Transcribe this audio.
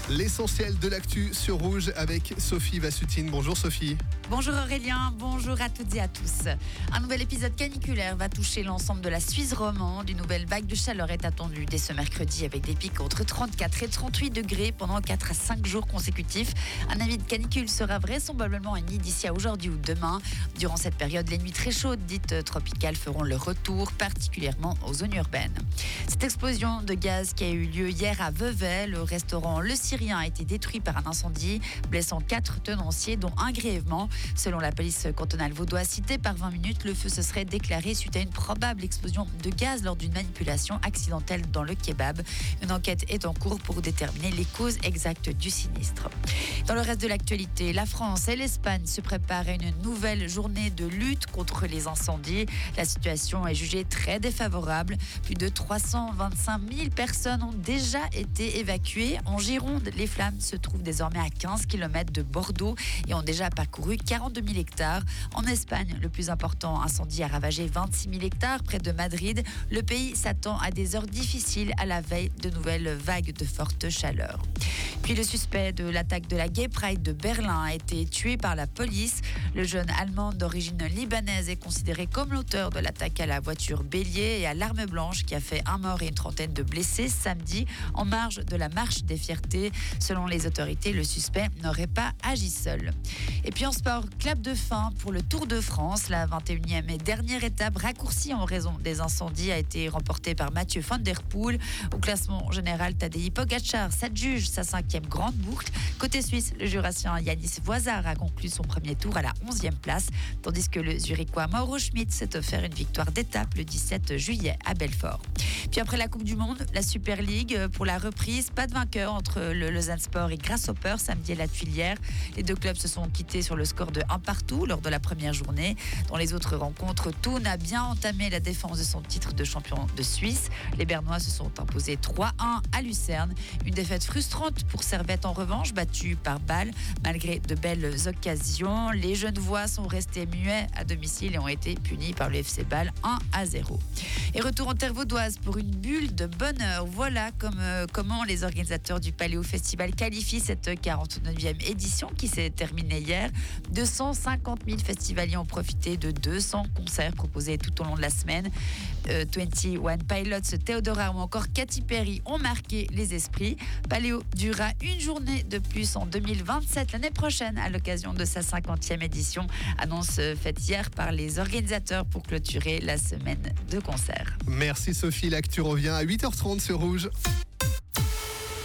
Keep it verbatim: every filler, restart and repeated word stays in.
L'essentiel de l'actu sur Rouge avec Sophie Vassutine. Bonjour Sophie. Bonjour Aurélien, bonjour à toutes et à tous. Un nouvel épisode caniculaire va toucher l'ensemble de la Suisse romande. Une nouvelle vague de chaleur est attendue dès ce mercredi avec des pics entre trente-quatre et trente-huit degrés pendant quatre à cinq jours consécutifs. Un avis de canicule sera vraisemblablement émis d'ici à aujourd'hui ou demain. Durant cette période, les nuits très chaudes dites tropicales feront leur retour, particulièrement aux zones urbaines. Cette explosion de gaz qui a eu lieu hier à Vevey, le restaurant Le Syrien a été détruit par un incendie, blessant quatre tenanciers, dont un grièvement. Selon la police cantonale vaudoise citée par vingt minutes, le feu se serait déclaré suite à une probable explosion de gaz lors d'une manipulation accidentelle dans le kebab. Une enquête est en cours pour déterminer les causes exactes du sinistre. Dans le reste de l'actualité, la France et l'Espagne se préparent à une nouvelle journée de lutte contre les incendies. La situation est jugée très défavorable. Plus de trois cent vingt-cinq mille personnes ont déjà été évacuées. En Gironde, les flammes se trouvent désormais à quinze kilomètres de Bordeaux et ont déjà parcouru quarante-deux mille hectares. En Espagne, le plus important incendie a ravagé vingt-six mille hectares près de Madrid. Le pays s'attend à des heures difficiles à la veille de nouvelles vagues de forte chaleur. Puis le suspect de l'attaque de la Gay Pride de Berlin a été tué par la police. Le jeune Allemand d'origine libanaise est considéré comme l'auteur de l'attaque à la voiture bélier et à l'arme blanche qui a fait un mort et une trentaine de blessés samedi en marge de la marche des fiertés. Selon les autorités, le suspect n'aurait pas agi seul. Et puis en sport, clap de fin pour le Tour de France. La vingt et unième et dernière étape raccourcie en raison des incendies a été remportée par Mathieu van der Poel. Au classement général, Tadej Pogačar s'adjuge sa cinquième grande boucle. Côté suisse, le jurassien Yanis Voisard a conclu son premier tour à la onzième place, tandis que le Zurichois Mauro Schmid s'est offert une victoire d'étape le dix-sept juillet à Belfort. Puis après la Coupe du Monde, la Super League pour la reprise, pas de vainqueur entre le Lausanne Sport et Grasshopper samedi à la Tuilière. Les deux clubs se sont quittés sur le score de un partout lors de la première journée. Dans les autres rencontres, Thun a bien entamé la défense de son titre de champion de Suisse. Les Bernois se sont imposés trois un à Lucerne. Une défaite frustrante pour Servette en revanche, battue par Bâle. Malgré de belles occasions, les Genevois sont restés muets à domicile et ont été punis par le F C Bâle un à zéro. Et retour en terre vaudoise pour une bulle de bonheur. Voilà comme, euh, comment les organisateurs du Paléo Festival qualifient cette quarante-neuvième édition qui s'est terminée hier. deux cent cinquante mille festivaliers ont profité de deux cents concerts proposés tout au long de la semaine. Euh, vingt et un Pilots, Theodora ou encore Katy Perry ont marqué les esprits. Paléo durera une journée de plus en deux mille vingt-sept, l'année prochaine, à l'occasion de sa cinquantième édition. Annonce faite hier par les organisateurs pour clôturer la semaine de concerts. Merci Sophie, l'actu revient à huit heures trente sur Rouge.